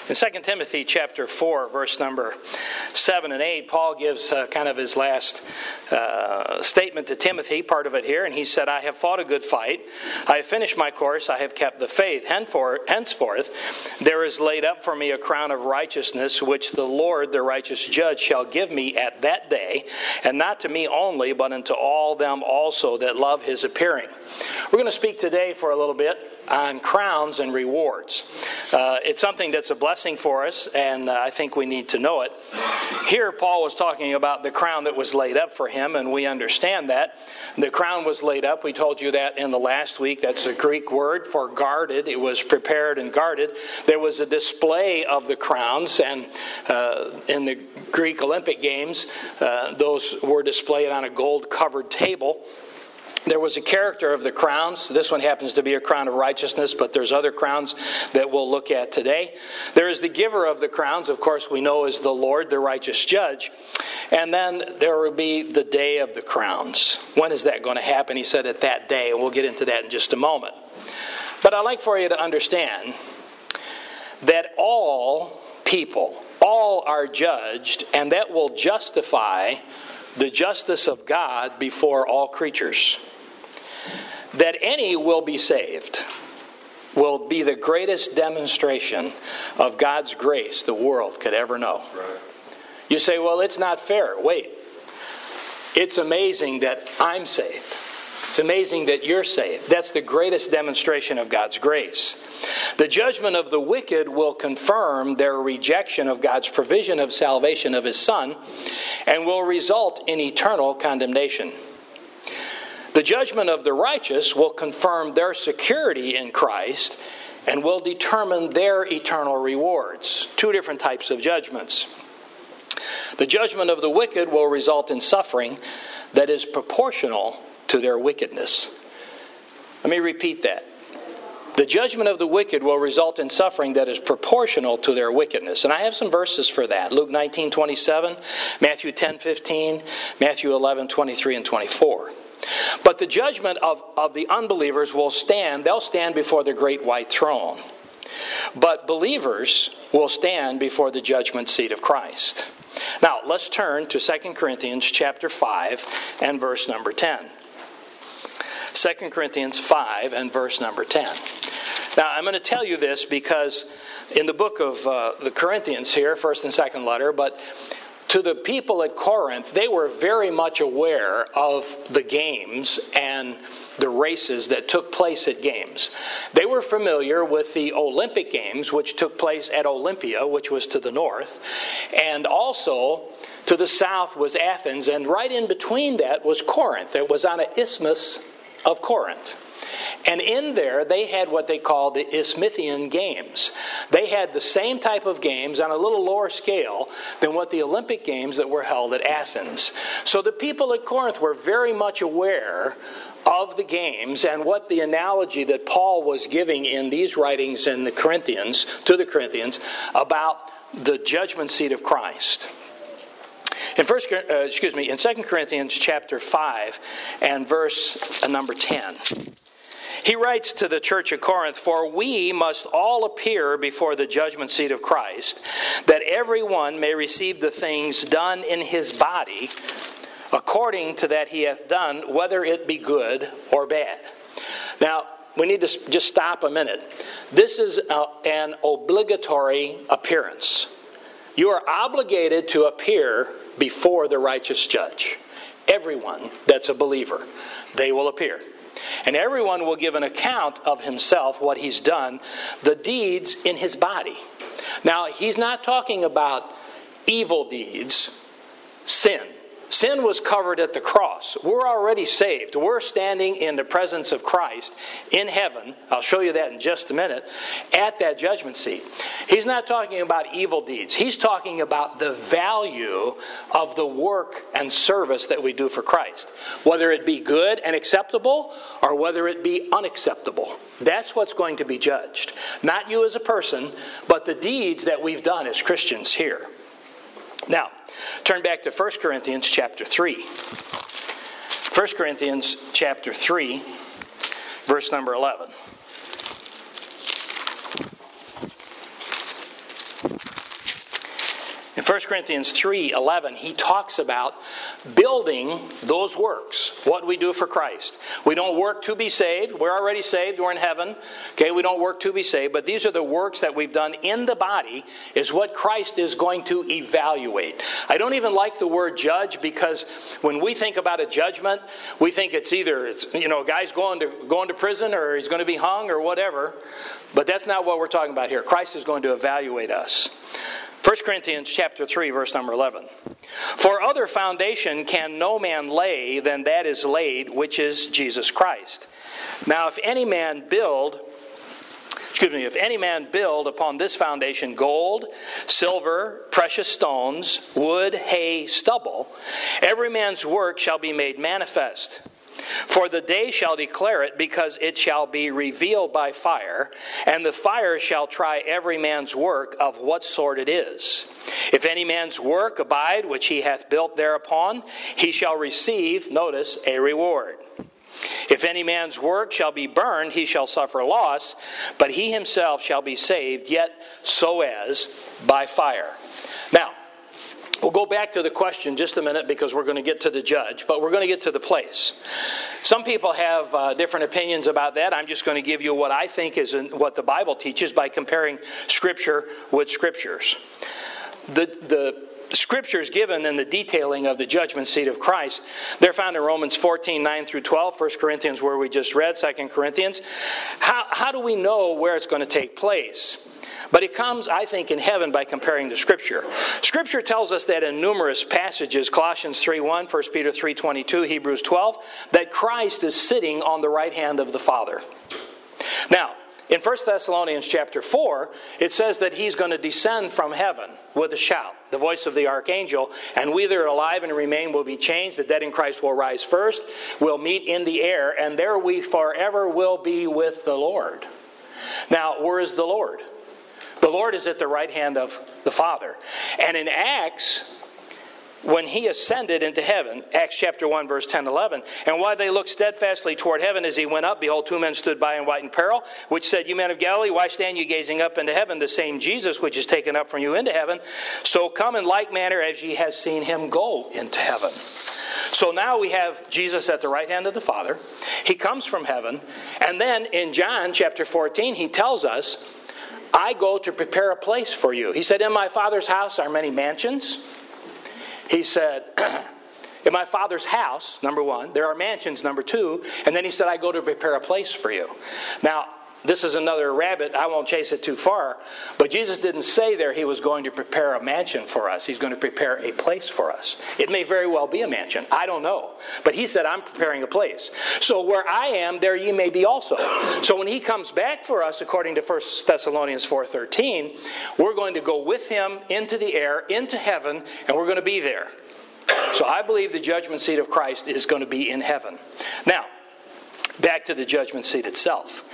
In 2 Timothy chapter 4, verse number 7 and 8, Paul gives kind of his last statement to Timothy, part of it here, and he said, I have fought a good fight, I have finished my course, I have kept the faith. Henceforth, there is laid up for me a crown of righteousness, which the Lord, the righteous judge, shall give me at that day, and not to me only, but unto all them also that love his appearing. We're going to speak today for a little bit on crowns and rewards. It's something that's a blessing for us, and I think we need to know it. Here, Paul was talking about the crown that was laid up for him, and we understand that. The crown was laid up. We told you that in the last week. That's a Greek word for guarded. It was prepared and guarded. There was a display of the crowns, and in the Greek Olympic Games, those were displayed on a gold-covered table. There was a character of the crowns. This one happens to be a crown of righteousness, but there's other crowns that we'll look at today. There is the giver of the crowns, of course, we know is the Lord, the righteous judge. And then there will be the day of the crowns. When is that going to happen? He said at that day, and we'll get into that in just a moment. But I'd like for you to understand that all people, all are judged, and that will justify the justice of God before all creatures. That any will be saved will be the greatest demonstration of God's grace the world could ever know. Right. You say, well, it's not fair. Wait. It's amazing that I'm saved. It's amazing that you're saved. That's the greatest demonstration of God's grace. The judgment of the wicked will confirm their rejection of God's provision of salvation of His Son and will result in eternal condemnation. The judgment of the righteous will confirm their security in Christ and will determine their eternal rewards. Two different types of judgments. The judgment of the wicked will result in suffering that is proportional to their wickedness. Let me repeat that. The judgment of the wicked will result in suffering that is proportional to their wickedness. And I have some verses for that. Luke 19:27, Matthew 10:15, Matthew 11:23 and 24. But the judgment of the unbelievers will stand. They'll stand before the great white throne. But believers will stand before the judgment seat of Christ. Now, let's turn to 2 Corinthians chapter 5 and verse number 10. 2 Corinthians 5 and verse number 10. Now, I'm going to tell you this because in the book of the Corinthians here, first and second letter, but to the people at Corinth, they were very much aware of the games and the races that took place at games. They were familiar with the Olympic Games, which took place at Olympia, which was to the north, and also to the south was Athens, and right in between that was Corinth. It was on an isthmus of Corinth. And in there, they had what they called the Isthmian Games. They had the same type of games on a little lower scale than what the Olympic Games that were held at Athens. So the people at Corinth were very much aware of the games and what the analogy that Paul was giving in these writings in the Corinthians, to the Corinthians, about the judgment seat of Christ. In 2 Corinthians chapter 5 and verse number 10. He writes to the church of Corinth, For we must all appear before the judgment seat of Christ, that everyone may receive the things done in his body, according to that he hath done, whether it be good or bad. Now, we need to just stop a minute. This is an obligatory appearance. You are obligated to appear before the righteous judge. Everyone that's a believer, they will appear. And everyone will give an account of himself, what he's done, the deeds in his body. Now, he's not talking about evil deeds, sin. Sin was covered at the cross. We're already saved. We're standing in the presence of Christ in heaven. I'll show you that in just a minute. At that judgment seat. He's not talking about evil deeds. He's talking about the value of the work and service that we do for Christ. Whether it be good and acceptable or whether it be unacceptable. That's what's going to be judged. Not you as a person, but the deeds that we've done as Christians here. Now, turn back to 1 Corinthians chapter 3. 1 Corinthians chapter 3, verse number 11. In 1 Corinthians 3:11, he talks about building those works, what we do for Christ. We don't work to be saved. We're already saved. We're in heaven. Okay, we don't work to be saved, but these are the works that we've done in the body is what Christ is going to evaluate. I don't even like the word judge because when we think about a judgment, we think it's either a guy's going to prison or he's going to be hung or whatever, but that's not what we're talking about here. Christ is going to evaluate us. 1 Corinthians chapter 3, verse number 11. For other foundation can no man lay than that is laid, which is Jesus Christ. Now if any man build upon this foundation gold, silver, precious stones, wood, hay, stubble, every man's work shall be made manifest. For the day shall declare it, because it shall be revealed by fire, and the fire shall try every man's work of what sort it is. If any man's work abide which he hath built thereupon, he shall receive, notice, a reward. If any man's work shall be burned, he shall suffer loss, but he himself shall be saved, yet so as by fire. Now, we'll go back to the question just a minute because we're going to get to the judge, but we're going to get to the place. Some people have different opinions about that. I'm just going to give you what I think is what the Bible teaches by comparing Scripture with Scriptures. The Scriptures given in the detailing of the judgment seat of Christ, they're found in Romans 14, 9 through 12, 1 Corinthians where we just read, 2 Corinthians. How do we know where it's going to take place? But it comes, I think, in heaven by comparing to Scripture. Scripture tells us that in numerous passages, Colossians 3:1, 1 Peter 3:22, Hebrews 12, that Christ is sitting on the right hand of the Father. Now, in 1 Thessalonians chapter 4, it says that he's going to descend from heaven with a shout, the voice of the archangel, and we that are alive and remain will be changed. The dead in Christ will rise first. We'll meet in the air, and there we forever will be with the Lord. Now, where is the Lord? The Lord is at the right hand of the Father. And in Acts, when he ascended into heaven, Acts chapter 1, verse 10, 11, and while they looked steadfastly toward heaven as he went up, behold, two men stood by in white apparel, which said, You men of Galilee, why stand you gazing up into heaven? The same Jesus which is taken up from you into heaven, so come in like manner as ye have seen him go into heaven. So now we have Jesus at the right hand of the Father. He comes from heaven. And then in John chapter 14, he tells us, I go to prepare a place for you. He said, in my Father's house are many mansions. He said, in my Father's house, number one, there are mansions, number two. And then he said, I go to prepare a place for you. Now, this is another rabbit. I won't chase it too far. But Jesus didn't say there he was going to prepare a mansion for us. He's going to prepare a place for us. It may very well be a mansion. I don't know. But he said, I'm preparing a place. So where I am, there ye may be also. So when he comes back for us, according to 1 Thessalonians 4:13, we're going to go with him into the air, into heaven, and we're going to be there. So I believe the judgment seat of Christ is going to be in heaven. Now, back to the judgment seat itself.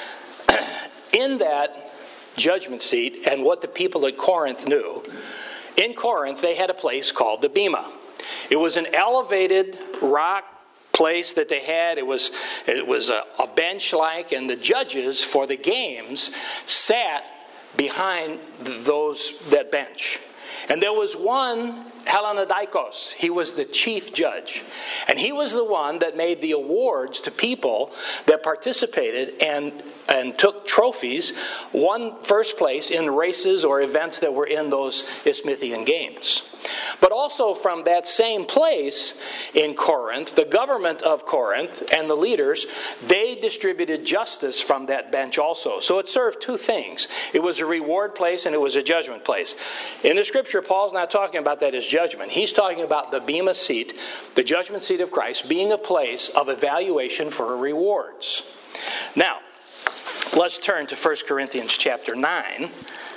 In that judgment seat, and what the people at Corinth knew, in Corinth they had a place called the Bema. It was an elevated rock place that they had. It was a bench-like, and the judges for the games sat behind that bench. And there was one, Hellanodikos. He was the chief judge. And he was the one that made the awards to people that participated and took trophies, won first place in races or events that were in those Isthmian games. But also from that same place in Corinth, the government of Corinth and the leaders, they distributed justice from that bench also. So it served two things. It was a reward place and it was a judgment place. In the scripture, Paul's not talking about that as judgment. He's talking about the Bema seat, the judgment seat of Christ, being a place of evaluation for rewards. Now, let's turn to 1 Corinthians chapter 9.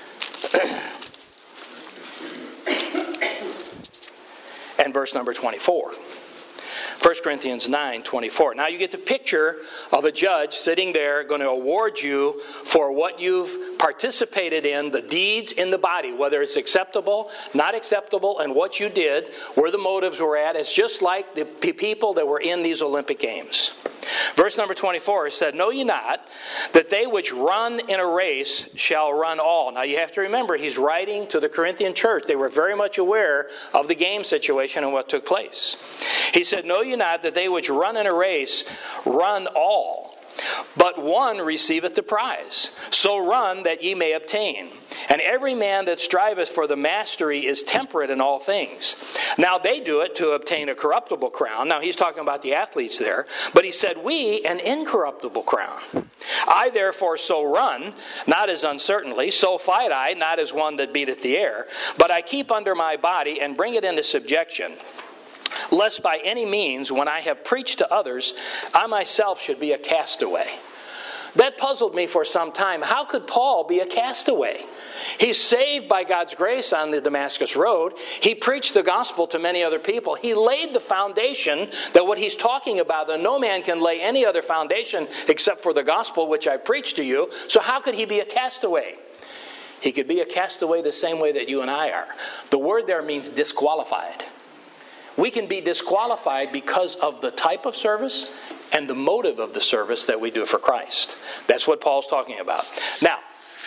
And verse number 24. 1 Corinthians 9:24. Now you get the picture of a judge sitting there going to award you for what you've participated in, the deeds in the body, whether it's acceptable, not acceptable, and what you did, where the motives were at. It's just like the people that were in these Olympic Games. Verse number 24 said, "Know ye not that they which run in a race shall run all?" Now you have to remember, he's writing to the Corinthian church. They were very much aware of the game situation and what took place. He said, "Know ye not that they which run in a race run all? But one receiveth the prize. So run that ye may obtain. And every man that striveth for the mastery is temperate in all things. Now they do it to obtain a corruptible crown." Now he's talking about the athletes there. But he said, "We an incorruptible crown. I therefore so run, not as uncertainly, so fight I, not as one that beateth the air. But I keep under my body and bring it into subjection, lest by any means, when I have preached to others, I myself should be a castaway." That puzzled me for some time. How could Paul be a castaway? He's saved by God's grace on the Damascus Road. He preached the gospel to many other people. He laid the foundation that what he's talking about, that no man can lay any other foundation except for the gospel which I preached to you. So how could he be a castaway? He could be a castaway the same way that you and I are. The word there means disqualified. We can be disqualified because of the type of service and the motive of the service that we do for Christ. That's what Paul's talking about. Now,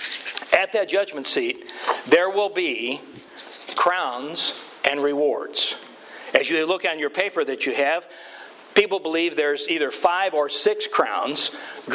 at that judgment seat, there will be crowns and rewards. As you look on your paper that you have, people believe there's either 5 or 6 crowns. The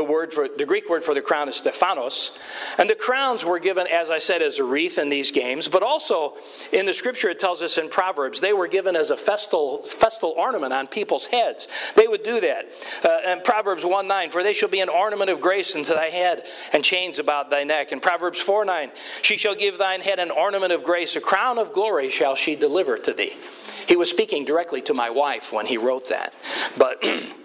Greek word for the crown is Stephanos. And the crowns were given, as I said, as a wreath in these games. But also in the scripture it tells us in Proverbs, they were given as a festal ornament on people's heads. They would do that. In Proverbs 1:9, "For they shall be an ornament of grace unto thy head, and chains about thy neck." In Proverbs 4:9, "She shall give thine head an ornament of grace, a crown of glory shall she deliver to thee." He was speaking directly to my wife when he wrote that. But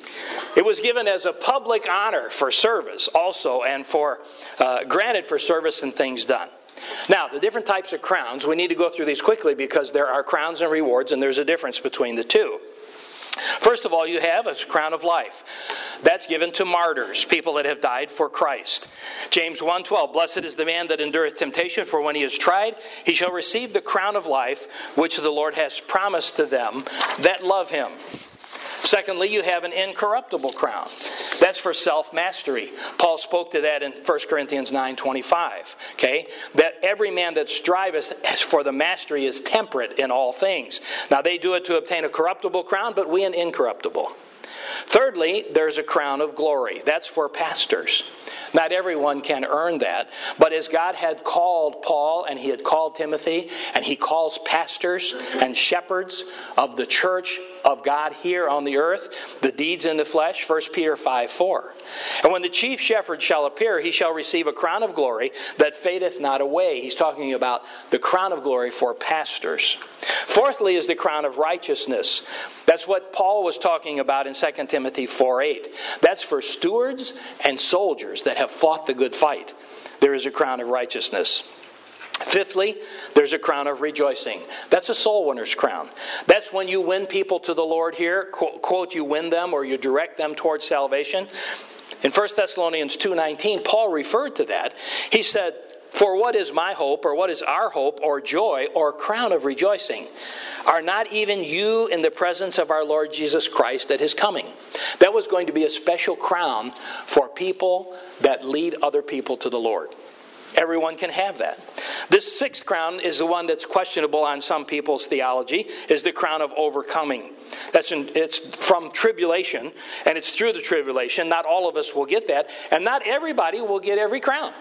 it was given as a public honor for service also, and for granted for service and things done. Now, the different types of crowns, we need to go through these quickly because there are crowns and rewards, and there's a difference between the two. First of all, you have a crown of life. That's given to martyrs, people that have died for Christ. James 1:12, "Blessed is the man that endureth temptation, for when he is tried, he shall receive the crown of life, which the Lord has promised to them that love him." Secondly, you have an incorruptible crown. That's for self-mastery. Paul spoke to that in 1 Corinthians 9:25. Okay? That every man that striveth for the mastery is temperate in all things. Now they do it to obtain a corruptible crown, but we an incorruptible. Thirdly, there's a crown of glory. That's for pastors. Not everyone can earn that. But as God had called Paul and he had called Timothy, and he calls pastors and shepherds of the church of God here on the earth, the deeds in the flesh, 1 Peter 5:4. "And when the chief shepherd shall appear, he shall receive a crown of glory that fadeth not away." He's talking about the crown of glory for pastors. Fourthly is the crown of righteousness. That's what Paul was talking about in 2 Timothy 4:8. That's for stewards and soldiers that have fought the good fight. There is a crown of righteousness. Fifthly, there's a crown of rejoicing. That's a soul winner's crown. That's when you win people to the Lord here. Quote, you win them or you direct them towards salvation. In 1 Thessalonians 2:19, Paul referred to that. He said, "For what is my hope, or what is our hope, or joy, or crown of rejoicing? Are not even you in the presence of our Lord Jesus Christ at his coming?" That was going to be a special crown for people that lead other people to the Lord. Everyone can have that. This sixth crown is the one that's questionable on some people's theology, is the crown of overcoming. It's from tribulation, and it's through the tribulation. Not all of us will get that, and not everybody will get every crown.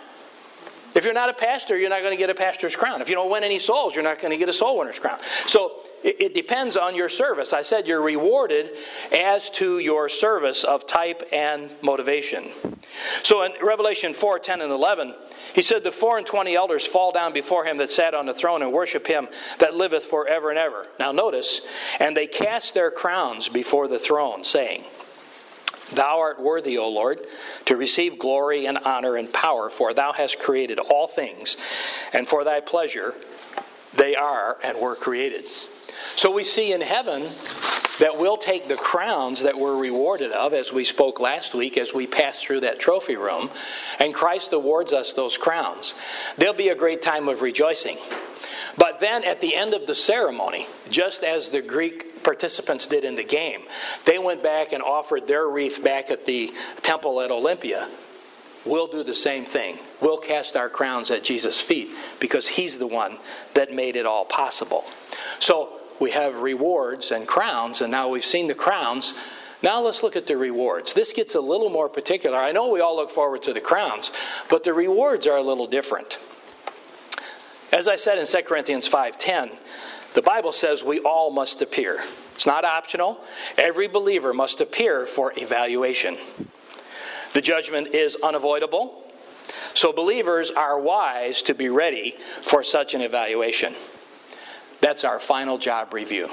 If you're not a pastor, you're not going to get a pastor's crown. If you don't win any souls, you're not going to get a soul winner's crown. So it depends on your service. I said you're rewarded as to your service of type and motivation. So in Revelation 4:10 and 11, he said, "The 24 elders fall down before him that sat on the throne and worship him that liveth forever and ever." Now notice, "And they cast their crowns before the throne, saying, Thou art worthy, O Lord, to receive glory and honor and power, for thou hast created all things, and for thy pleasure they are and were created." So we see in heaven that we'll take the crowns that we're rewarded of, as we spoke last week, as we pass through that trophy room, and Christ awards us those crowns. There'll be a great time of rejoicing. But then at the end of the ceremony, just as the Greek participants did in the game, they went back and offered their wreath back at the temple at Olympia. We'll do the same thing. We'll cast our crowns at Jesus' feet because he's the one that made it all possible. So we have rewards and crowns, and now we've seen the crowns. Now let's look at the rewards. This gets a little more particular. I know we all look forward to the crowns, but the rewards are a little different. As I said in 2 Corinthians 5:10, the Bible says we all must appear. It's not optional. Every believer must appear for evaluation. The judgment is unavoidable, so believers are wise to be ready for such an evaluation. That's our final job review.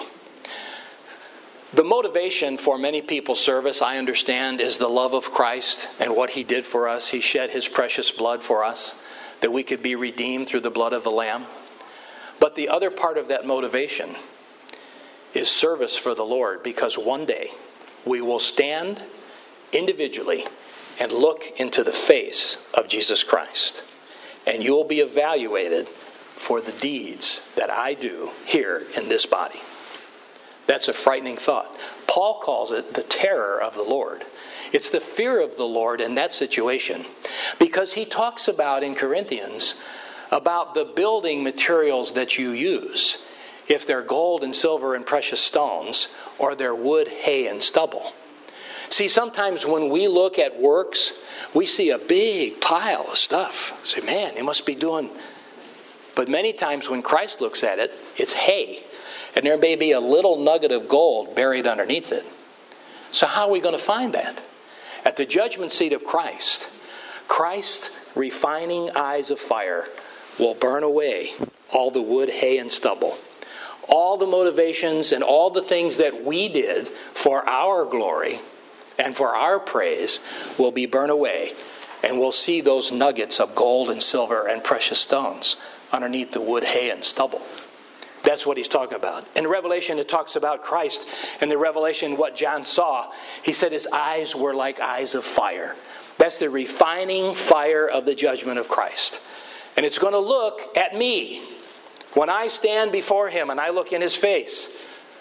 The motivation for many people's service, I understand, is the love of Christ and what he did for us. He shed his precious blood for us, that we could be redeemed through the blood of the Lamb. But the other part of that motivation is service for the Lord, because one day we will stand individually and look into the face of Jesus Christ. And you will be evaluated for the deeds that I do here in this body. That's a frightening thought. Paul calls it the terror of the Lord. It's the fear of the Lord in that situation, because he talks about in Corinthians about the building materials that you use, if they're gold and silver and precious stones, or they're wood, hay, and stubble. See, sometimes when we look at works, we see a big pile of stuff. Say, man, they must be doing... But many times when Christ looks at it, it's hay. And there may be a little nugget of gold buried underneath it. So how are we going to find that? At the judgment seat of Christ, Christ's refining eyes of fire will burn away all the wood, hay, and stubble. All the motivations and all the things that we did for our glory and for our praise will be burned away. And we'll see those nuggets of gold and silver and precious stones underneath the wood, hay, and stubble. That's what he's talking about. In Revelation, it talks about Christ. In the Revelation, what John saw, he said his eyes were like eyes of fire. That's the refining fire of the judgment of Christ. And it's going to look at me when I stand before him and I look in his face.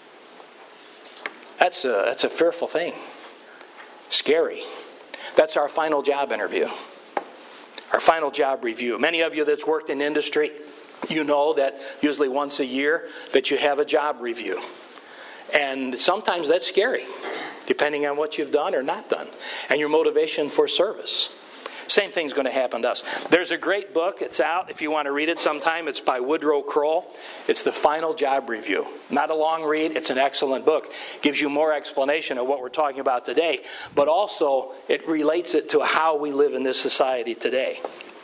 That's a fearful thing. Scary. That's our final job interview. Our final job review. Many of you that's worked in industry, you know that usually once a year that you have a job review. And sometimes that's scary, depending on what you've done or not done, and your motivation for service. Same thing's going to happen to us. There's a great book. It's out if you want to read it sometime. It's by Woodrow Kroll. It's The Final Job Review. Not a long read. It's an excellent book. Gives you more explanation of what we're talking about today, but also it relates it to how we live in this society today.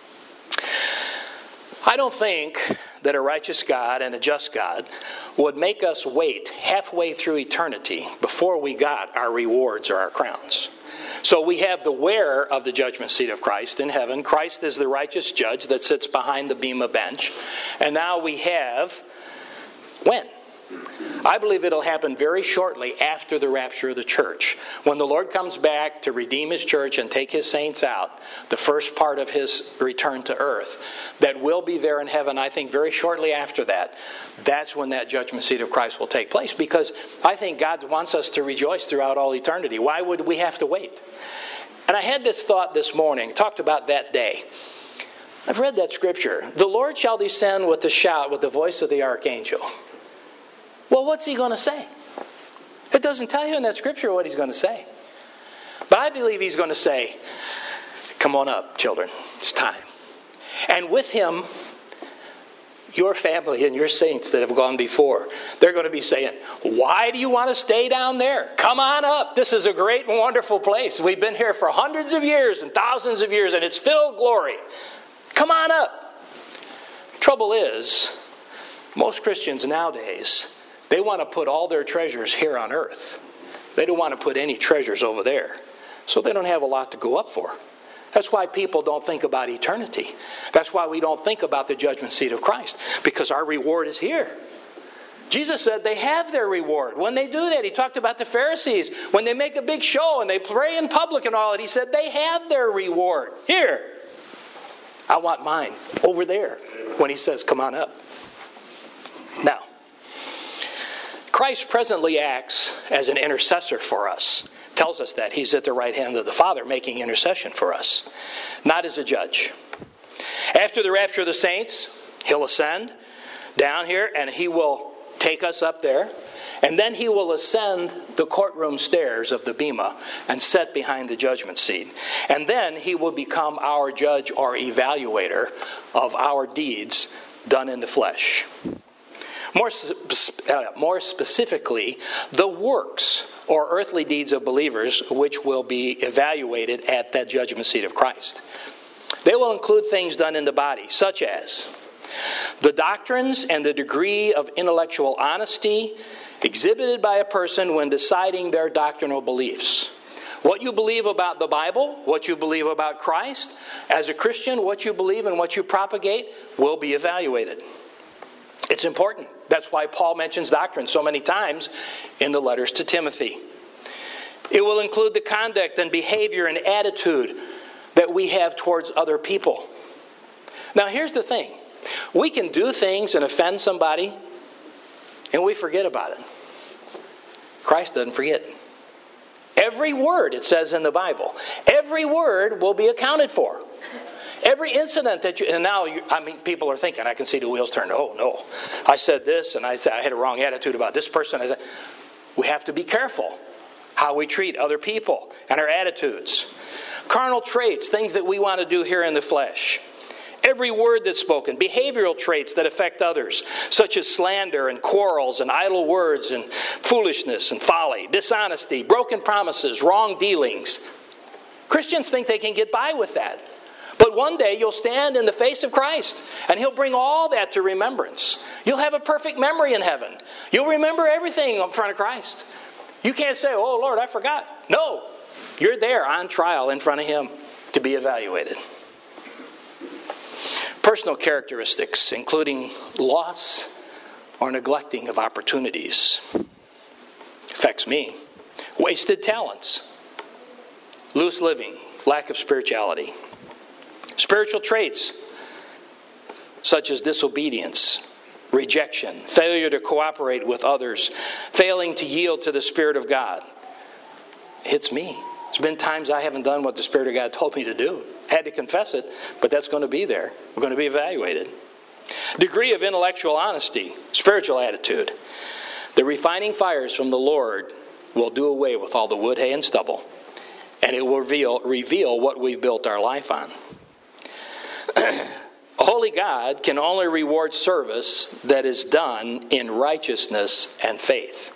I don't think that a righteous God and a just God would make us wait halfway through eternity before we got our rewards or our crowns. So we have the wearer of the judgment seat of Christ in heaven. Christ is the righteous judge that sits behind the bema bench. And now we have, when? I believe it'll happen very shortly after the rapture of the church. When the Lord comes back to redeem his church and take his saints out, the first part of his return to earth, that will be there in heaven, I think very shortly after that, that's when that judgment seat of Christ will take place. Because I think God wants us to rejoice throughout all eternity. Why would we have to wait? And I had this thought this morning, talked about that day. I've read that scripture. The Lord shall descend with a shout, with the voice of the archangel. Well, what's he going to say? It doesn't tell you in that scripture what he's going to say. But I believe he's going to say, come on up, children. It's time. And with him, your family and your saints that have gone before, they're going to be saying, why do you want to stay down there? Come on up. This is a great and wonderful place. We've been here for hundreds of years and thousands of years, and it's still glory. Come on up. Trouble is, most Christians nowadays, they want to put all their treasures here on earth. They don't want to put any treasures over there. So they don't have a lot to go up for. That's why people don't think about eternity. That's why we don't think about the judgment seat of Christ. Because our reward is here. Jesus said they have their reward. When they do that, he talked about the Pharisees. When they make a big show and they pray in public and all that, he said they have their reward. Here. I want mine over there. When he says, come on up. Now, Christ presently acts as an intercessor for us. Tells us that he's at the right hand of the Father making intercession for us, not as a judge. After the rapture of the saints, he'll ascend down here and he will take us up there. And then he will ascend the courtroom stairs of the Bema and sit behind the judgment seat. And then he will become our judge or evaluator of our deeds done in the flesh. More specifically, the works or earthly deeds of believers which will be evaluated at that judgment seat of Christ. They will include things done in the body, such as the doctrines and the degree of intellectual honesty exhibited by a person when deciding their doctrinal beliefs. What you believe about the Bible, what you believe about Christ, as a Christian, what you believe and what you propagate will be evaluated. It's important. That's why Paul mentions doctrine so many times in the letters to Timothy. It will include the conduct and behavior and attitude that we have towards other people. Now here's the thing. We can do things and offend somebody and we forget about it. Christ doesn't forget. Every word, it says in the Bible, every word will be accounted for. Every incident that you, and now, people are thinking, I can see the wheels turn. Oh, no, I said this, and I had a wrong attitude about this person. We have to be careful how we treat other people and our attitudes. Carnal traits, things that we want to do here in the flesh. Every word that's spoken, behavioral traits that affect others, such as slander and quarrels and idle words and foolishness and folly, dishonesty, broken promises, wrong dealings. Christians think they can get by with that. But one day you'll stand in the face of Christ and he'll bring all that to remembrance. You'll have a perfect memory in heaven. You'll remember everything in front of Christ. You can't say, oh Lord, I forgot. No, you're there on trial in front of him to be evaluated. Personal characteristics, including loss or neglecting of opportunities, affects me. Wasted talents, loose living, lack of spirituality. Spiritual traits such as disobedience, rejection, failure to cooperate with others, failing to yield to the Spirit of God. It hits me. There's been times I haven't done what the Spirit of God told me to do. I had to confess it, but that's going to be there. We're going to be evaluated. Degree of intellectual honesty, spiritual attitude. The refining fires from the Lord will do away with all the wood, hay, and stubble, and it will reveal what we've built our life on. A holy God can only reward service that is done in righteousness and faith.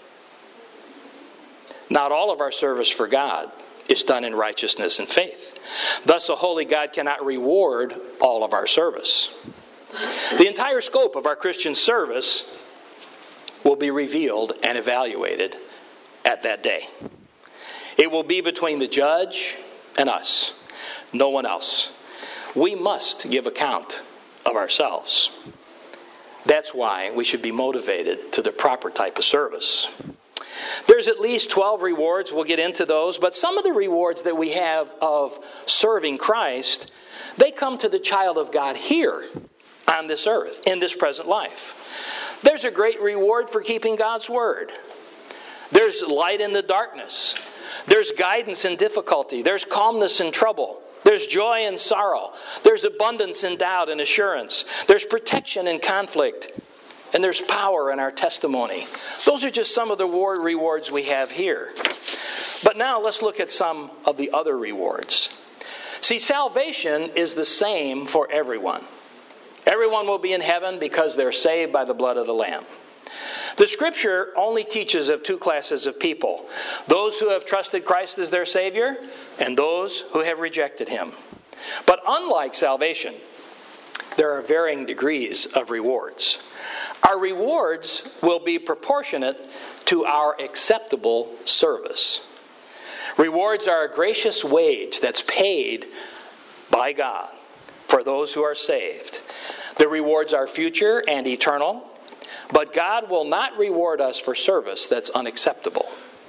Not all of our service for God is done in righteousness and faith. Thus, a holy God cannot reward all of our service. The entire scope of our Christian service will be revealed and evaluated at that day. It will be between the judge and us, no one else. We must give account of ourselves. That's why we should be motivated to the proper type of service. There's at least 12 rewards. We'll get into those. But some of the rewards that we have of serving Christ, they come to the child of God here on this earth, in this present life. There's a great reward for keeping God's word. There's light in the darkness. There's guidance in difficulty. There's calmness in trouble. There's joy in sorrow. There's abundance in doubt and assurance. There's protection in conflict. And there's power in our testimony. Those are just some of the rewards we have here. But now let's look at some of the other rewards. See, salvation is the same for everyone. Everyone will be in heaven because they're saved by the blood of the Lamb. The Scripture only teaches of two classes of people: those who have trusted Christ as their Savior and those who have rejected Him. But unlike salvation, there are varying degrees of rewards. Our rewards will be proportionate to our acceptable service. Rewards are a gracious wage that's paid by God for those who are saved. The rewards are future and eternal, but God will not reward us for service that's unacceptable.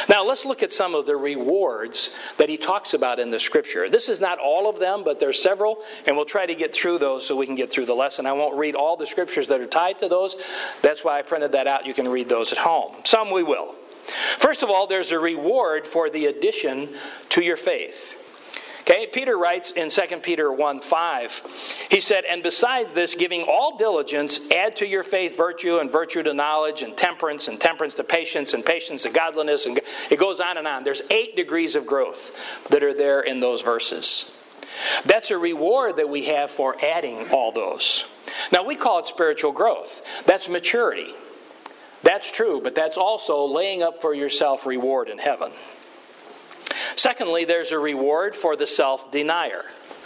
Now let's look at some of the rewards that he talks about in the Scripture. This is not all of them, but there's several, and we'll try to get through those so we can get through the lesson. I won't read all the Scriptures that are tied to those. That's why I printed that out. You can read those at home. Some we will. First of all, there's a reward for the addition to your faith. Okay, Peter writes in 2 Peter 1:5, he said, "And besides this, giving all diligence, add to your faith virtue, and virtue to knowledge, and temperance to patience, and patience to godliness." And it goes on and on. There's 8 degrees of growth that are there in those verses. That's a reward that we have for adding all those. Now, we call it spiritual growth. That's maturity. That's true, but that's also laying up for yourself reward in heaven. Secondly, there's a reward for the self-denier.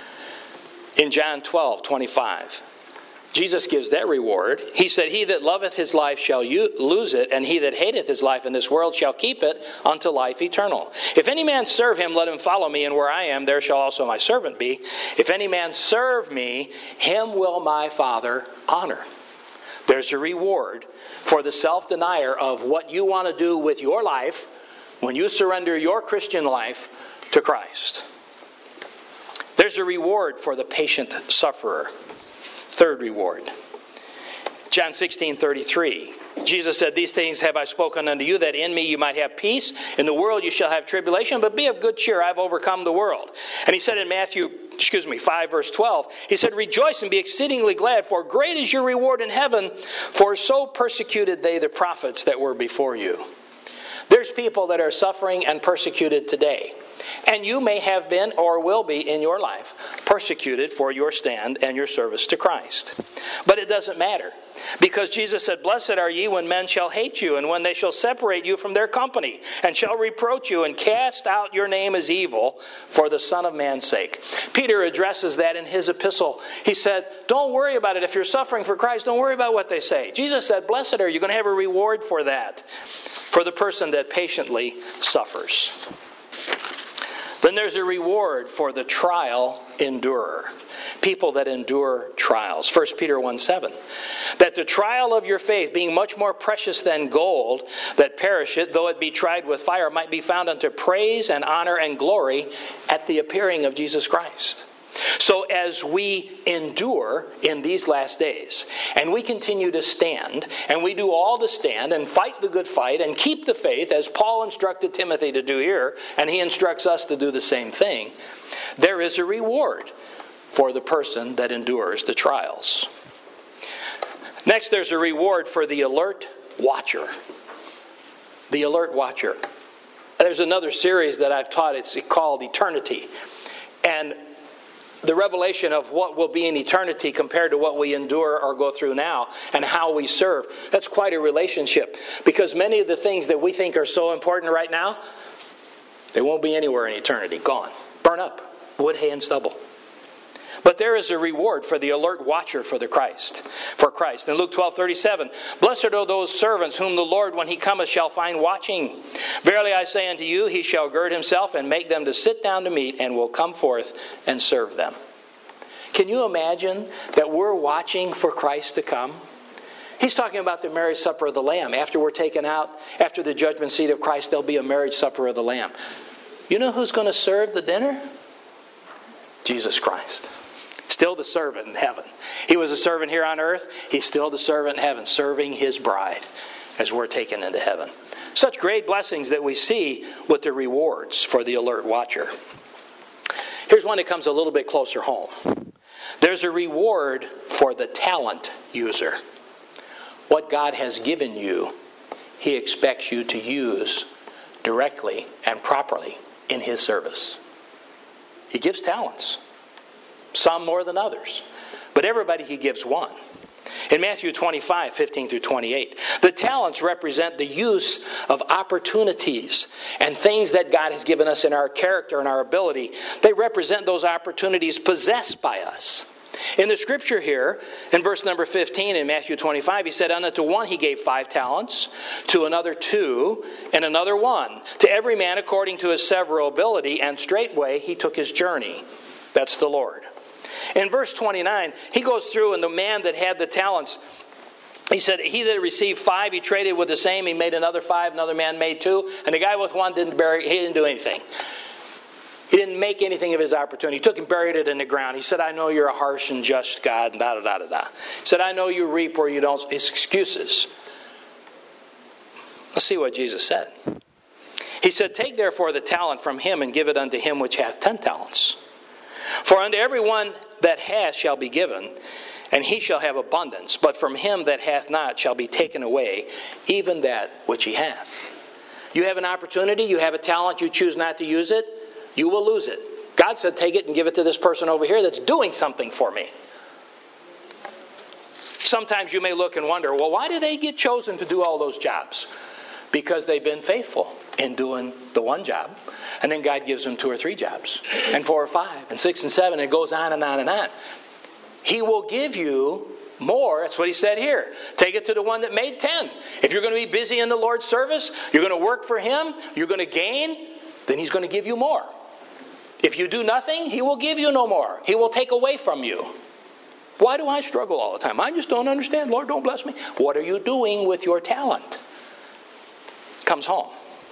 In John 12:25, Jesus gives that reward. He said, "He that loveth his life shall lose it, and he that hateth his life in this world shall keep it unto life eternal. If any man serve him, let him follow me, and where I am, there shall also my servant be. If any man serve me, him will my Father honor." There's a reward for the self-denier of what you want to do with your life when you surrender your Christian life to Christ. There's a reward for the patient sufferer. Third reward. John 16:33. Jesus said, "These things have I spoken unto you, that in me you might have peace. In the world you shall have tribulation, but be of good cheer, I have overcome the world." And he said in Matthew 5 verse 12, he said, "Rejoice and be exceedingly glad, for great is your reward in heaven, for so persecuted they the prophets that were before you." There's people that are suffering and persecuted today. And you may have been or will be in your life persecuted for your stand and your service to Christ. But it doesn't matter. Because Jesus said, "Blessed are ye when men shall hate you, and when they shall separate you from their company, and shall reproach you, and cast out your name as evil for the Son of Man's sake." Peter addresses that in his epistle. He said, don't worry about it. If you're suffering for Christ, don't worry about what they say. Jesus said, blessed are you. You're going to have a reward for that, for the person that patiently suffers. Then there's a reward for the trial endurer. People that endure trials. 1 Peter 1:7. That the trial of your faith, being much more precious than gold, that perisheth, though it be tried with fire, might be found unto praise and honor and glory at the appearing of Jesus Christ. So as we endure in these last days, and we continue to stand, and we do all to stand and fight the good fight and keep the faith, as Paul instructed Timothy to do here, and he instructs us to do the same thing, there is a reward for the person that endures the trials. Next, there's a reward for the alert watcher. The alert watcher. There's another series that I've taught. It's called Eternity. And the revelation of what will be in eternity compared to what we endure or go through now and how we serve. That's quite a relationship. Because many of the things that we think are so important right now, they won't be anywhere in eternity. Gone. Burn up. Wood, hay, and stubble. But there is a reward for the alert watcher for Christ. In Luke 12:37, "Blessed are those servants whom the Lord, when he cometh, shall find watching. Verily I say unto you, he shall gird himself and make them to sit down to meat, and will come forth and serve them." Can you imagine that we're watching for Christ to come? He's talking about the marriage supper of the Lamb. After we're taken out, after the judgment seat of Christ, there'll be a marriage supper of the Lamb. You know who's going to serve the dinner? Jesus Christ. Still the servant in heaven. He was a servant here on earth. He's still the servant in heaven, serving his bride as we're taken into heaven. Such great blessings that we see with the rewards for the alert watcher. Here's one that comes a little bit closer home. There's a reward for the talent user. What God has given you, he expects you to use directly and properly in his service. He gives talents. Some more than others. But everybody he gives one. In Matthew 25:15-28, the talents represent the use of opportunities and things that God has given us in our character and our ability. They represent those opportunities possessed by us. In the scripture here, in verse number 15 in Matthew 25, he said, "Unto one he gave 5 talents, to another 2, and another 1, to every man according to his several ability, and straightway he took his journey." That's the Lord. In verse 29, he goes through, and the man that had the talents, He said, he that received 5, he traded with the same. He made another 5. Another man made 2. And the guy with 1 he didn't do anything. He didn't make anything of his opportunity. He took and buried it in the ground. He said, I know you're a harsh and just God. Da, da, da, da, da. He said, I know you reap where you don't. His excuses. Let's see what Jesus said. He said, take therefore the talent from him and give it unto him which hath 10 talents. For unto every one that hath shall be given, and he shall have abundance. But from him that hath not shall be taken away even that which he hath. You have an opportunity, you have a talent, you choose not to use it, you will lose it. God said, take it and give it to this person over here that's doing something for me. Sometimes you may look and wonder, well, why do they get chosen to do all those jobs? Because they've been faithful in doing the one job. And then God gives them 2 or 3 jobs. And 4 or 5 and 6 and 7. And it goes on and on and on. He will give you more. That's what he said here. Take it to the one that made 10. If you're going to be busy in the Lord's service, you're going to work for him, you're going to gain, then he's going to give you more. If you do nothing, he will give you no more. He will take away from you. Why do I struggle all the time? I just don't understand. Lord, don't bless me. What are you doing with your talent? Comes home.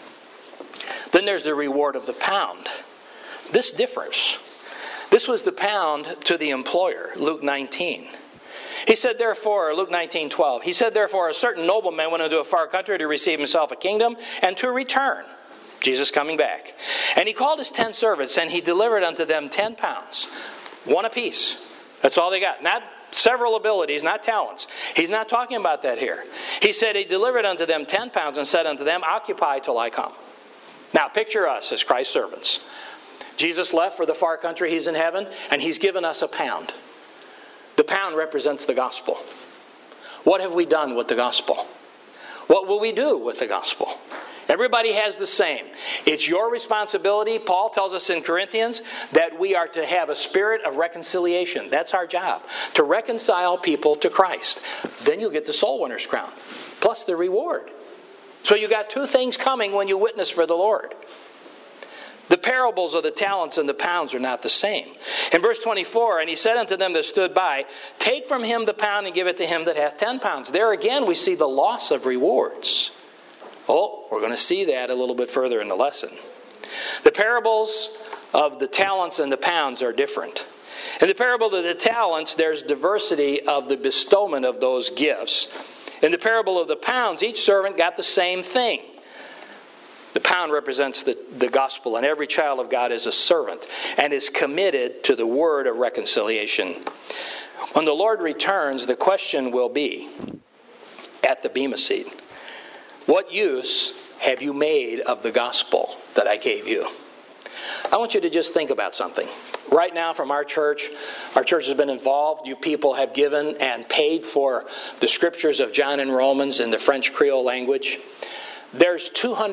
Then there's the reward of the pound. This differs. This was the pound to the employer, Luke 19. He said, therefore, Luke 19:12, he said, therefore, a certain nobleman went into a far country to receive himself a kingdom and to return. Jesus coming back. And he called his 10 servants, and he delivered unto them 10 pounds, 1 apiece. That's all they got. Not several abilities, not talents. He's not talking about that here. He said he delivered unto them 10 pounds and said unto them, occupy till I come. Now picture us as Christ's servants. Jesus left for the far country. He's in heaven, and he's given us a pound. The pound represents the gospel. What have we done with the gospel? What will we do with the gospel? Everybody has the same. It's your responsibility. Paul tells us in Corinthians that we are to have a spirit of reconciliation. That's our job, to reconcile people to Christ. Then you'll get the soul winner's crown, plus the reward. So you got 2 things coming when you witness for the Lord. The parables of the talents and the pounds are not the same. In verse 24, and he said unto them that stood by, take from him the pound and give it to him that hath 10 pounds. There again we see the loss of rewards. Oh, we're going to see that a little bit further in the lesson. The parables of the talents and the pounds are different. In the parable of the talents, there's diversity of the bestowment of those gifts. In the parable of the pounds, each servant got the same thing. The pound represents the gospel, and every child of God is a servant and is committed to the word of reconciliation. When the Lord returns, the question will be at the Bema seat, what use have you made of the gospel that I gave you? I want you to just think about something. Right now from our church has been involved. You people have given and paid for the scriptures of John and Romans in the French Creole language. There's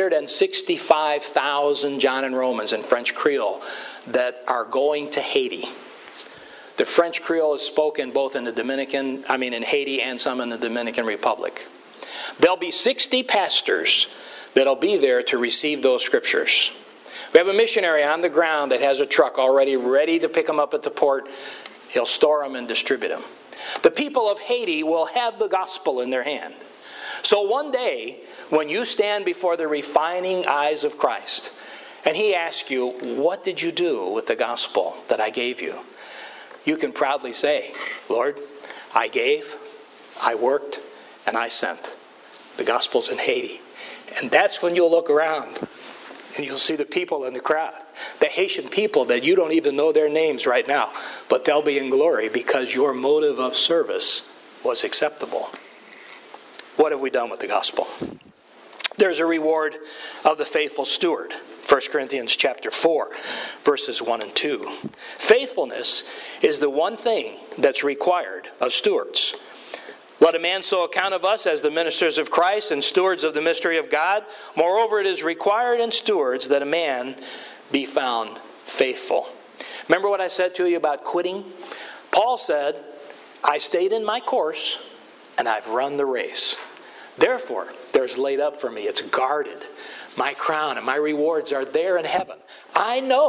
265,000 John and Romans in French Creole that are going to Haiti. The French Creole is spoken both in in Haiti and some in the Dominican Republic. There'll be 60 pastors that'll be there to receive those scriptures. We have a missionary on the ground that has a truck already ready to pick them up at the port. He'll store them and distribute them. The people of Haiti will have the gospel in their hand. So one day, when you stand before the refining eyes of Christ, and he asks you, what did you do with the gospel that I gave you? You can proudly say, Lord, I gave, I worked, and I sent. The gospel's in Haiti. And that's when you'll look around and you'll see the people in the crowd. The Haitian people that you don't even know their names right now. But they'll be in glory because your motive of service was acceptable. What have we done with the gospel? There's a reward of the faithful steward. 1 Corinthians chapter 4, verses 1 and 2. Faithfulness is the one thing that's required of stewards. Let a man so account of us as the ministers of Christ and stewards of the mystery of God. Moreover, it is required in stewards that a man be found faithful. Remember what I said to you about quitting? Paul said, I stayed in my course and I've run the race. Therefore, there's laid up for me. It's guarded. My crown and my rewards are there in heaven. I know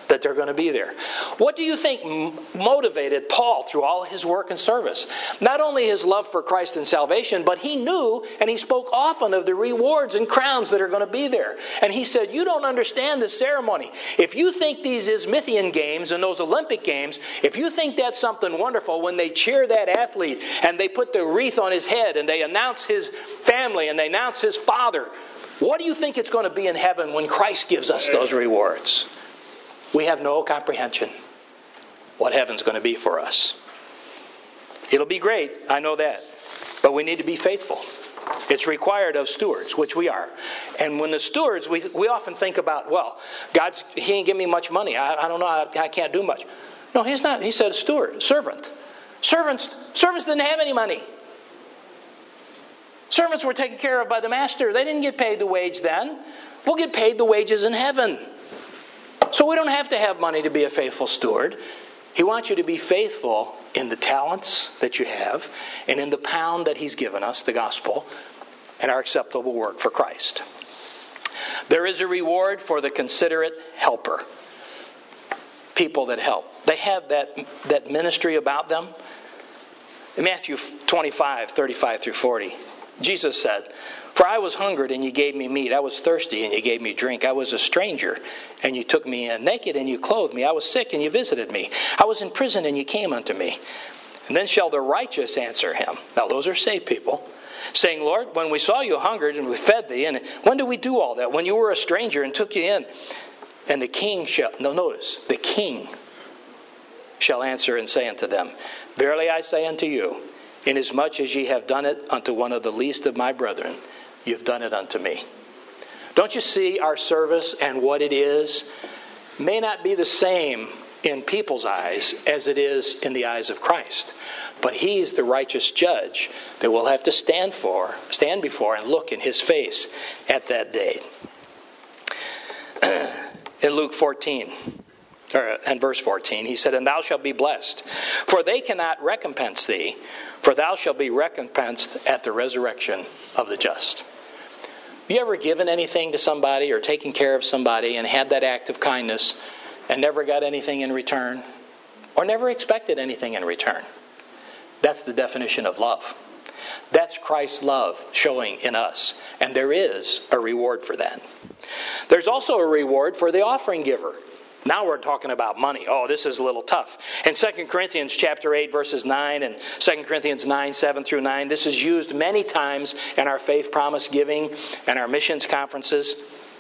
that they're going to be there. What do you think motivated Paul through all his work and service? Not only his love for Christ and salvation, but he knew and he spoke often of the rewards and crowns that are going to be there. And he said, you don't understand the ceremony. If you think these Isthmian games and those Olympic games, if you think that's something wonderful when they cheer that athlete and they put the wreath on his head and they announce his family and they announce his father, what do you think it's going to be in heaven when Christ gives us those rewards? We have no comprehension what heaven's going to be for us. It'll be great, I know that. But we need to be faithful. It's required of stewards, which we are. And when the stewards, we often think about, well, he ain't giving me much money. I don't know, I can't do much. No, he's not. He said steward, servant. Servants didn't have any money. Servants were taken care of by the master. They didn't get paid the wage then. We'll get paid the wages in heaven. So we don't have to have money to be a faithful steward. He wants you to be faithful in the talents that you have and in the pound that he's given us, the gospel, and our acceptable work for Christ. There is a reward for the considerate helper. People that help. They have that ministry about them. In Matthew 25, 35 through 40, Jesus said, "For I was hungered, and you gave me meat. I was thirsty, and you gave me drink. I was a stranger, and you took me in. Naked, and you clothed me. I was sick, and you visited me. I was in prison, and you came unto me." And then shall the righteous answer him. Now, those are saved people. Saying, "Lord, when we saw you hungered, and we fed thee, and when did we do all that? When you were a stranger, and took you in." And the king shall, now notice, the king shall answer and say unto them, "Verily I say unto you, inasmuch as ye have done it unto one of the least of my brethren, you've done it unto me." Don't you see our service and what it is may not be the same in people's eyes as it is in the eyes of Christ. But he's the righteous judge that we'll have to stand before and look in his face at that day. In Luke 14, and verse 14, he said, "And thou shalt be blessed, for they cannot recompense thee, for thou shalt be recompensed at the resurrection of the just." You ever given anything to somebody or taken care of somebody and had that act of kindness and never got anything in return? Or never expected anything in return? That's the definition of love. That's Christ's love showing in us. And there is a reward for that. There's also a reward for the offering giver. Now we're talking about money. Oh, this is a little tough. In 2 Corinthians chapter 8, verses 9, and 2 Corinthians 9, 7 through 9, this is used many times in our faith promise giving and our missions conferences.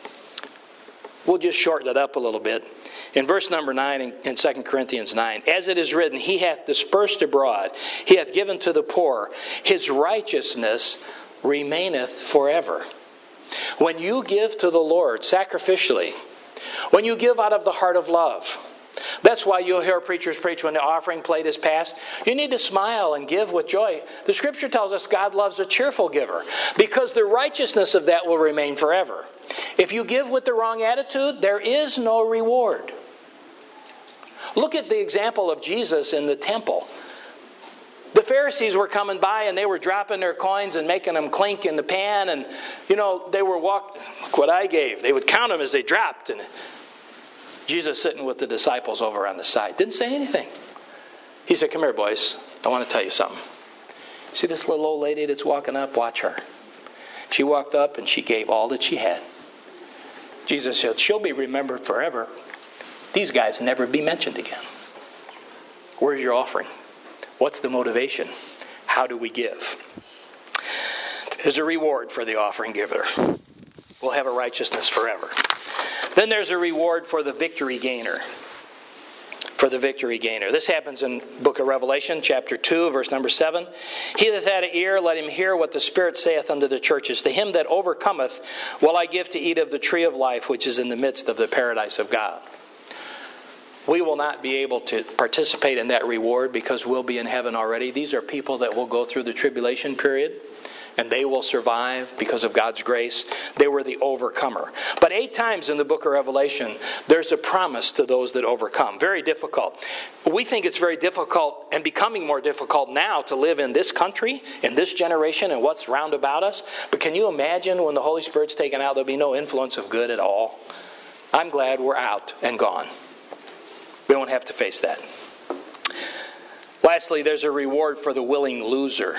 We'll just shorten it up a little bit. In verse number 9 in 2 Corinthians 9, "As it is written, he hath dispersed abroad, he hath given to the poor, his righteousness remaineth forever." When you give to the Lord sacrificially, when you give out of the heart of love, that's why you'll hear preachers preach when the offering plate is passed. You need to smile and give with joy. The scripture tells us God loves a cheerful giver because the righteousness of that will remain forever. If you give with the wrong attitude, there is no reward. Look at the example of Jesus in the temple. The Pharisees were coming by and they were dropping their coins and making them clink in the pan. And, they were look what I gave. They would count them as they dropped. And Jesus sitting with the disciples over on the side. Didn't say anything. He said, "Come here, boys. I want to tell you something. See this little old lady that's walking up? Watch her. She walked up and she gave all that she had." Jesus said, "She'll be remembered forever. These guys never be mentioned again." Where's your offering? What's the motivation? How do we give? There's a reward for the offering giver. We'll have a righteousness forever. Then there's a reward for the victory gainer. For the victory gainer. This happens in the book of Revelation, chapter 2, verse number 7. "He that hath an ear, let him hear what the Spirit saith unto the churches. To him that overcometh will I give to eat of the tree of life, which is in the midst of the paradise of God." We will not be able to participate in that reward because we'll be in heaven already. These are people that will go through the tribulation period, and they will survive because of God's grace. They were the overcomer. But 8 times in the book of Revelation, there's a promise to those that overcome. Very difficult. We think it's very difficult and becoming more difficult now to live in this country, in this generation, and what's round about us. But can you imagine when the Holy Spirit's taken out, there'll be no influence of good at all? I'm glad we're out and gone. We won't have to face that. Lastly, there's a reward for the willing loser.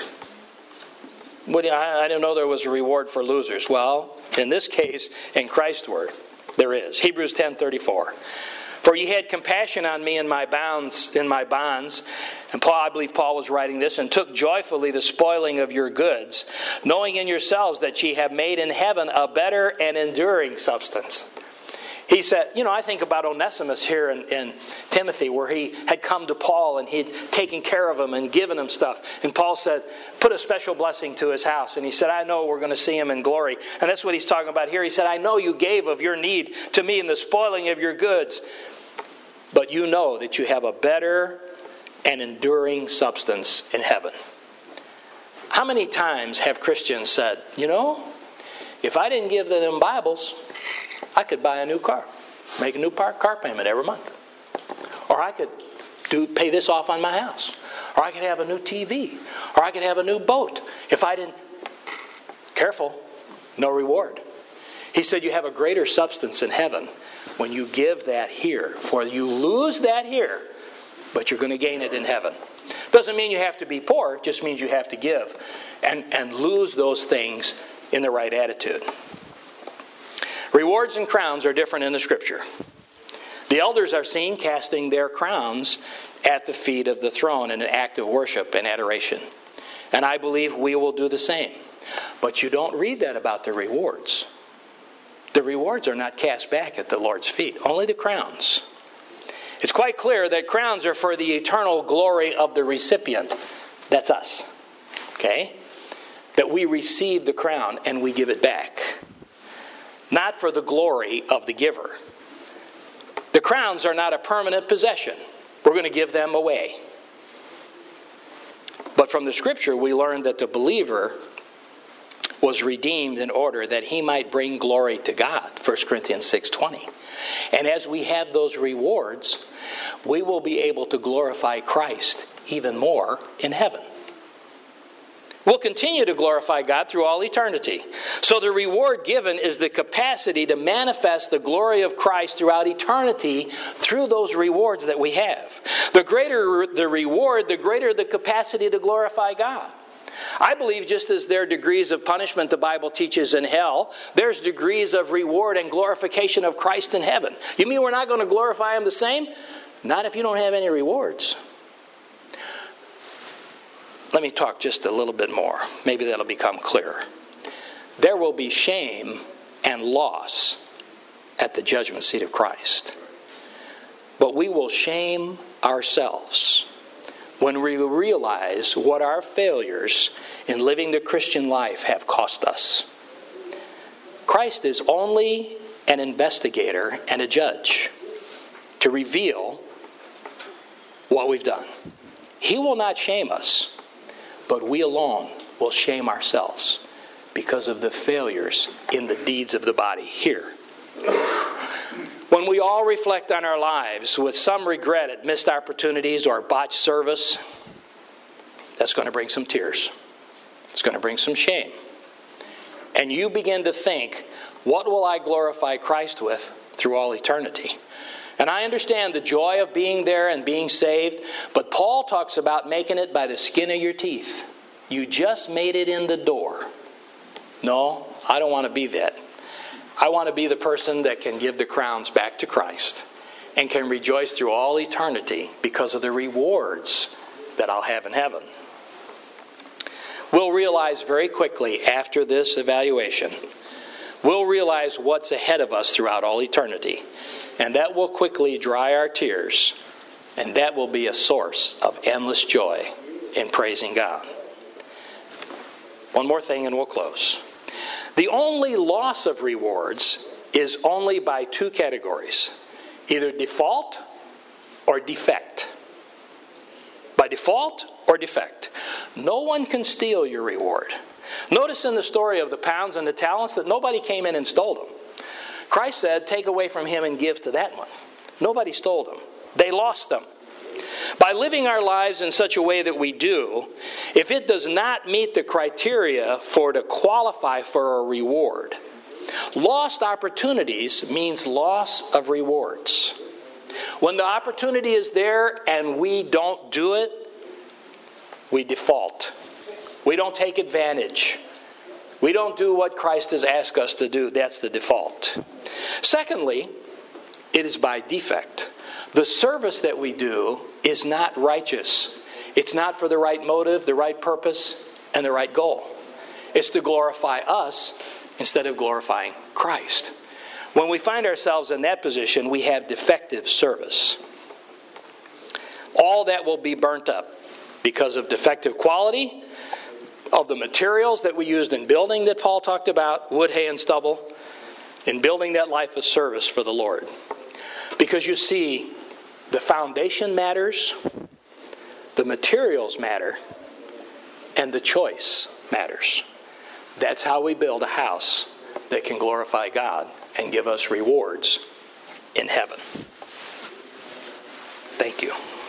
I didn't know there was a reward for losers. Well, in this case, in Christ's word, there is. Hebrews 10:34. For ye had compassion on me in my bonds, and I believe Paul was writing this, and took joyfully the spoiling of your goods, knowing in yourselves that ye have made in heaven a better and enduring substance. He said, I think about Onesimus here in Timothy, where he had come to Paul and he'd taken care of him and given him stuff. And Paul said, put a special blessing to his house. And he said, I know we're going to see him in glory. And that's what he's talking about here. He said, I know you gave of your need to me in the spoiling of your goods, but you know that you have a better and enduring substance in heaven. How many times have Christians said, if I didn't give them Bibles, I could buy a new car, make a new car payment every month. Or I could pay this off on my house. Or I could have a new TV. Or I could have a new boat. If I didn't, careful, no reward. He said you have a greater substance in heaven when you give that here. For you lose that here, but you're going to gain it in heaven. Doesn't mean you have to be poor, it just means you have to give and lose those things in the right attitude. Rewards and crowns are different in the Scripture. The elders are seen casting their crowns at the feet of the throne in an act of worship and adoration. And I believe we will do the same. But you don't read that about the rewards. The rewards are not cast back at the Lord's feet, only the crowns. It's quite clear that crowns are for the eternal glory of the recipient. That's us. Okay? That we receive the crown and we give it back. Not for the glory of the giver. The crowns are not a permanent possession. We're going to give them away. But from the Scripture, we learn that the believer was redeemed in order that he might bring glory to God. 1 Corinthians 6:20. And as we have those rewards, we will be able to glorify Christ even more in heaven. We'll continue to glorify God through all eternity. So the reward given is the capacity to manifest the glory of Christ throughout eternity through those rewards that we have. The greater the reward, the greater the capacity to glorify God. I believe just as there are degrees of punishment the Bible teaches in hell, there's degrees of reward and glorification of Christ in heaven. You mean we're not going to glorify Him the same? Not if you don't have any rewards. Let me talk just a little bit more. Maybe that'll become clearer. There will be shame and loss at the judgment seat of Christ. But we will shame ourselves when we realize what our failures in living the Christian life have cost us. Christ is only an investigator and a judge to reveal what we've done. He will not shame us. But we alone will shame ourselves because of the failures in the deeds of the body here. When we all reflect on our lives with some regret at missed opportunities or botched service, that's going to bring some tears. It's going to bring some shame. And you begin to think, what will I glorify Christ with through all eternity? And I understand the joy of being there and being saved, but Paul talks about making it by the skin of your teeth. You just made it in the door. No, I don't want to be that. I want to be the person that can give the crowns back to Christ and can rejoice through all eternity because of the rewards that I'll have in heaven. We'll realize very quickly after this evaluation, we'll realize what's ahead of us throughout all eternity. And that will quickly dry our tears. And that will be a source of endless joy in praising God. One more thing and we'll close. The only loss of rewards is only by two categories. Either default or defect. By default or defect. No one can steal your reward. Notice in the story of the pounds and the talents that nobody came in and stole them. Christ said, take away from him and give to that one. Nobody stole them. They lost them. By living our lives in such a way that we do, if it does not meet the criteria for to qualify for a reward, lost opportunities means loss of rewards. When the opportunity is there and we don't do it, we default. We don't take advantage. We don't do what Christ has asked us to do. That's the default. Secondly, it is by defect. The service that we do is not righteous. It's not for the right motive, the right purpose, and the right goal. It's to glorify us instead of glorifying Christ. When we find ourselves in that position, we have defective service. All that will be burnt up because of defective quality of the materials that we used in building that Paul talked about, wood, hay, and stubble, in building that life of service for the Lord. Because you see, the foundation matters, the materials matter, and the choice matters. That's how we build a house that can glorify God and give us rewards in heaven. Thank you.